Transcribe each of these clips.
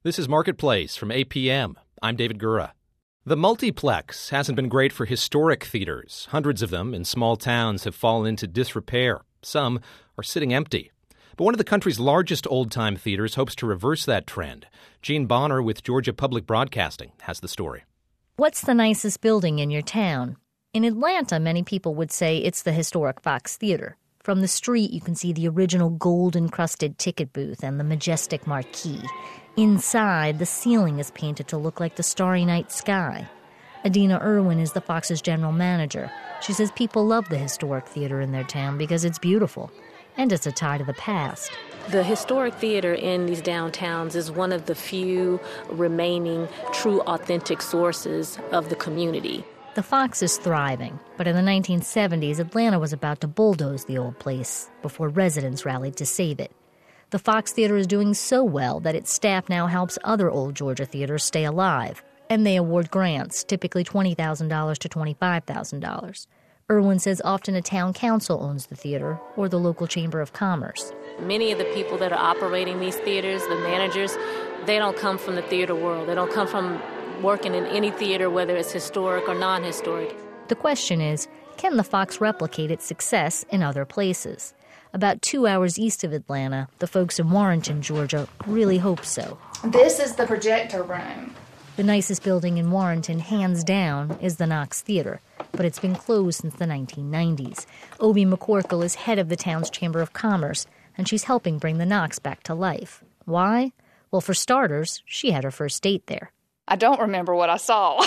This is Marketplace from APM. I'm David Gura. The multiplex hasn't been great for historic theaters. Hundreds of them in small towns have fallen into disrepair. Some are sitting empty. But one of the country's largest old-time theaters hopes to reverse that trend. Jean Bonner with Georgia Public Broadcasting has the story. What's the nicest building in your town? In Atlanta, many people would say it's the historic Fox Theater. From the street, you can see the original gold-encrusted ticket booth and the majestic marquee. Inside, the ceiling is painted to look like the starry night sky. Adina Irwin is the Fox's general manager. She says people love the historic theater in their town because it's beautiful, and it's a tie to the past. The historic theater in these downtowns is one of the few remaining true, authentic sources of the community. The Fox is thriving, but in the 1970s, Atlanta was about to bulldoze the old place before residents rallied to save it. The Fox Theater is doing so well that its staff now helps other old Georgia theaters stay alive, and they award grants, typically $20,000 to $25,000. Irwin says often a town council owns the theater or the local chamber of commerce. Many of the people that are operating these theaters, the managers, they don't come from the theater world. They don't come from working in any theater, whether it's historic or non-historic. The question is, can the Fox replicate its success in other places? About 2 hours east of Atlanta, the folks in Warrenton, Georgia, really hope so. This is the projector room. The nicest building in Warrenton, hands down, is the Knox Theater, but it's been closed since the 1990s. Obie McCorkle is head of the town's Chamber of Commerce, and she's helping bring the Knox back to life. Why? Well, for starters, she had her first date there. I don't remember what I saw.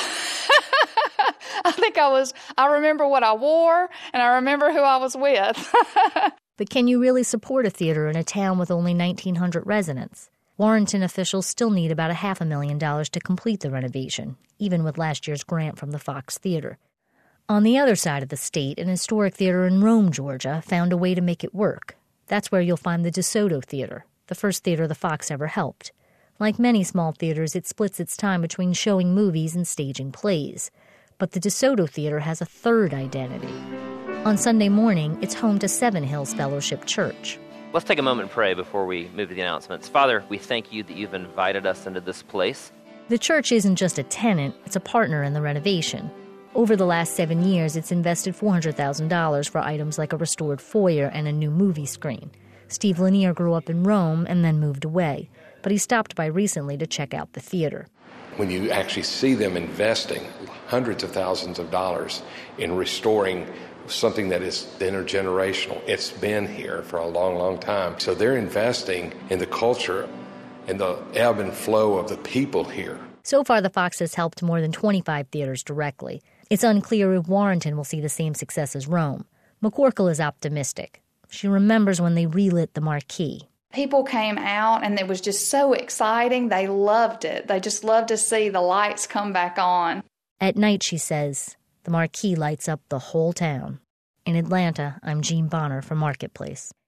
I remember what I wore, and I remember who I was with. But can you really support a theater in a town with only 1,900 residents? Warrenton officials still need about $500,000 to complete the renovation, even with last year's grant from the Fox Theater. On the other side of the state, an historic theater in Rome, Georgia, found a way to make it work. That's where you'll find the DeSoto Theater, the first theater the Fox ever helped. Like many small theaters, it splits its time between showing movies and staging plays. But the DeSoto Theater has a third identity. On Sunday morning, it's home to Seven Hills Fellowship Church. Let's take a moment and pray before we move to the announcements. Father, we thank you that you've invited us into this place. The church isn't just a tenant, it's a partner in the renovation. Over the last 7 years, it's invested $400,000 for items like a restored foyer and a new movie screen. Steve Lanier grew up in Rome and then moved away, but he stopped by recently to check out the theater. When you actually see them investing hundreds of thousands of dollars in restoring something that is intergenerational, it's been here for a long, long time. So they're investing in the culture and the ebb and flow of the people here. So far, the Fox has helped more than 25 theaters directly. It's unclear if Warrenton will see the same success as Rome. McCorkle is optimistic. She remembers when they relit the marquee. People came out, and it was just so exciting. They loved it. They just loved to see the lights come back on. At night, she says, the marquee lights up the whole town. In Atlanta, I'm Jean Bonner for Marketplace.